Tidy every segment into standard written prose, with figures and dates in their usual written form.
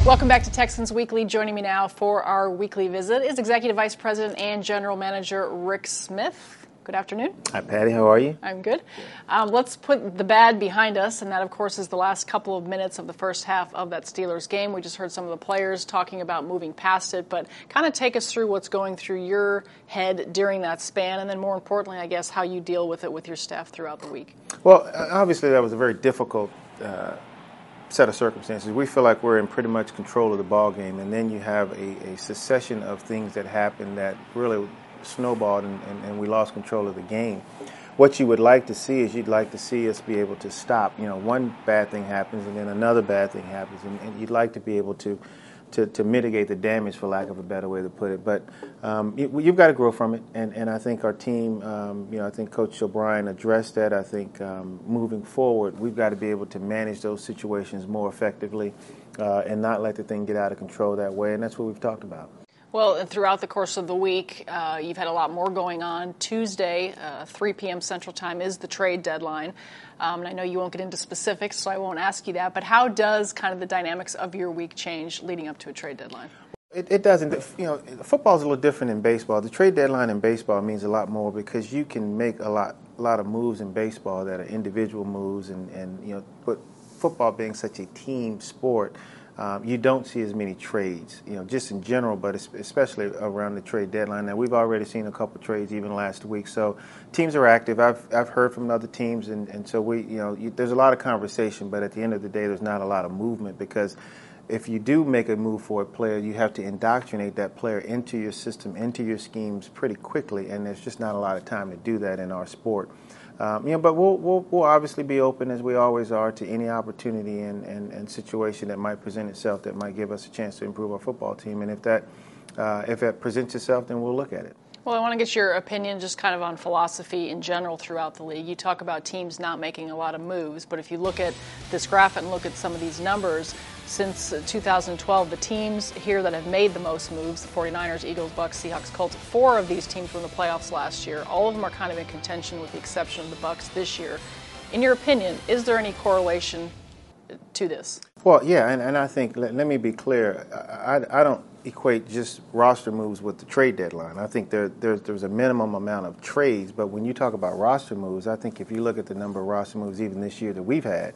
Welcome back to Texans Weekly. Joining me now for our weekly visit is Executive Vice President and General Manager Rick Smith. Good afternoon. Hi, Patty. How are you? I'm good. Let's put the bad behind us, and that, of course, is the last couple of minutes of the first half of that Steelers game. We just heard some of the players talking about moving past it, but kind of take us through what's going through your head during that span, and then more importantly, I guess, how you deal with it with your staff throughout the week. Well, obviously that was a very difficult set of circumstances. We feel like we're in pretty much control of the ball game, and then you have a succession of things that happen that really snowballed, and we lost control of the game. What you would like to see is you'd like to see us be able to stop. You know, one bad thing happens, and then another bad thing happens, and you'd like to be able to mitigate the damage, for lack of a better way to put it. But you've got to grow from it, and I think our team, I think Coach O'Brien addressed that. I think moving forward, we've got to be able to manage those situations more effectively and not let the thing get out of control that way, and that's what we've talked about. Well, throughout the course of the week, you've had a lot more going on. Tuesday, 3 p.m. Central Time is the trade deadline. And I know you won't get into specifics, so I won't ask you that. But how does kind of the dynamics of your week change leading up to a trade deadline? It doesn't. You know, football is a little different in baseball. The trade deadline in baseball means a lot more because you can make a lot of moves in baseball that are individual moves, but football being such a team sport, you don't see as many trades, just in general, but especially around the trade deadline. Now, we've already seen a couple trades even last week, so teams are active. I've heard from other teams, and so there's a lot of conversation, but at the end of the day, there's not a lot of movement because if you do make a move for a player, you have to indoctrinate that player into your system, into your schemes pretty quickly, and there's just not a lot of time to do that in our sport. But we'll obviously be open, as we always are, to any opportunity and situation that might present itself that might give us a chance to improve our football team. And if that presents itself, then we'll look at it. Well, I want to get your opinion just kind of on philosophy in general throughout the league. You talk about teams not making a lot of moves, but if you look at this graph and look at some of these numbers, since 2012, the teams here that have made the most moves, the 49ers, Eagles, Bucks, Seahawks, Colts, 4 of these teams were in the playoffs last year. All of them are kind of in contention with the exception of the Bucks this year. In your opinion, is there any correlation to this? Well, yeah, and I think, let me be clear, I don't equate just roster moves with the trade deadline. I think there's a minimum amount of trades, but when you talk about roster moves, I think if you look at the number of roster moves even this year that we've had,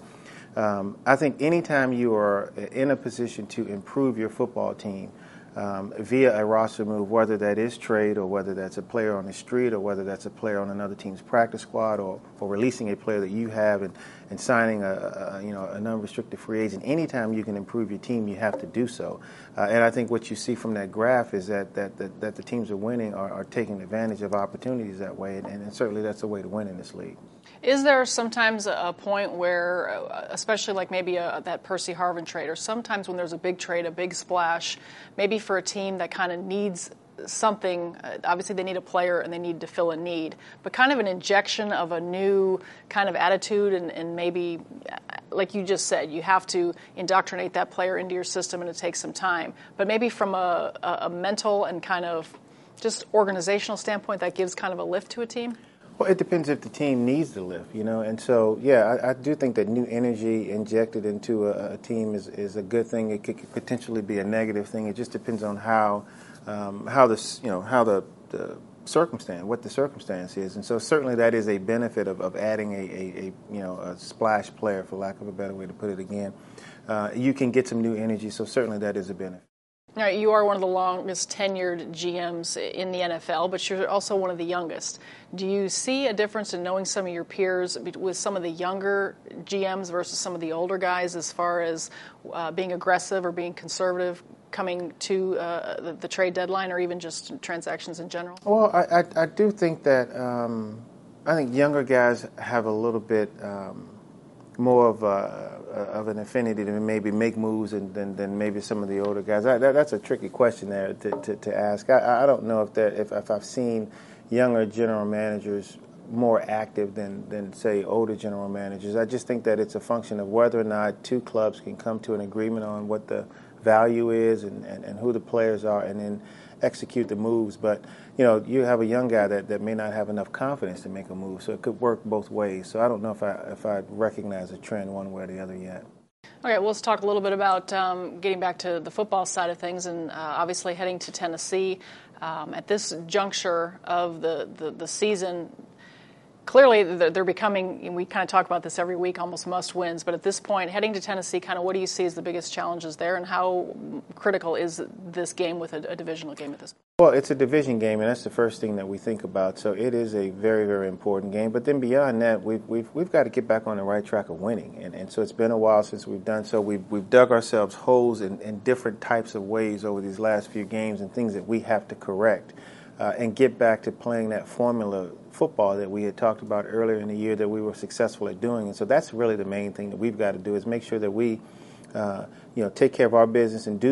I think anytime you are in a position to improve your football team via a roster move, whether that is trade or whether that's a player on the street or whether that's a player on another team's practice squad or releasing a player that you have and signing an unrestricted free agent, anytime you can improve your team, you have to do so. And I think what you see from that graph is that the teams are winning are taking advantage of opportunities that way, and certainly that's the way to win in this league. Is there sometimes a point where, especially like maybe that Percy Harvin trade, or sometimes when there's a big trade, a big splash, maybe for a team that kind of needs something, obviously they need a player and they need to fill a need, but kind of an injection of a new kind of attitude and maybe, like you just said, you have to indoctrinate that player into your system and it takes some time. But maybe from a mental and kind of just organizational standpoint, that gives kind of a lift to a team? Well, it depends if the team needs the lift, and so, yeah, I do think that new energy injected into a team is a good thing. It could potentially be a negative thing. It just depends on how the circumstance, what the circumstance is, and so certainly that is a benefit of adding a splash player, for lack of a better way to put it again. You can get some new energy, so certainly that is a benefit. All right, you are one of the longest tenured GMs in the NFL, but you're also one of the youngest. Do you see a difference in knowing some of your peers with some of the younger GMs versus some of the older guys as far as being aggressive or being conservative coming to the trade deadline or even just transactions in general? Well, I do think that I think younger guys have a little bit more of an affinity to maybe make moves than maybe some of the older guys. That's a tricky question there to ask. I don't know if I've seen younger general managers more active than say older general managers. I just think that it's a function of whether or not two clubs can come to an agreement on what the value is and who the players are, and then execute the moves. But you have a young guy that may not have enough confidence to make a move, so it could work both ways. So I don't know if I recognize a trend one way or the other yet. Okay, well, let's talk a little bit about getting back to the football side of things, and obviously heading to Tennessee at this juncture of the season. Clearly, they're becoming, we kind of talk about this every week, almost must-wins, but at this point, heading to Tennessee, kind of what do you see as the biggest challenges there, and how critical is this game with a divisional game at this point? Well, it's a division game, and that's the first thing that we think about. So it is a very, very important game. But then beyond that, we've got to get back on the right track of winning. And so it's been a while since we've done so. We've dug ourselves holes in different types of ways over these last few games and things that we have to correct and get back to playing that formula football that we had talked about earlier in the year that we were successful at doing. And so that's really the main thing that we've got to do is make sure that we take care of our business and do